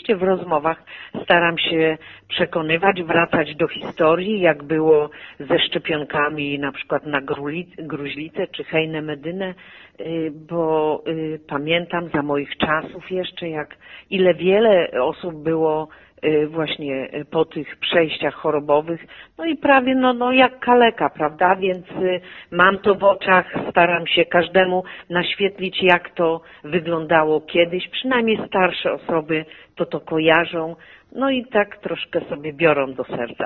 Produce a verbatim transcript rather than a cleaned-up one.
oczywiście w rozmowach staram się przekonywać, wracać do historii, jak było ze szczepionkami na przykład na gruźlicę czy hejnę medynę, bo pamiętam za moich czasów jeszcze, jak ile wiele osób było właśnie po tych przejściach chorobowych, no i prawie no, no jak kaleka, prawda, więc mam to w oczach, staram się każdemu naświetlić, jak to wyglądało kiedyś, przynajmniej starsze osoby to to kojarzą, no i tak troszkę sobie biorą do serca.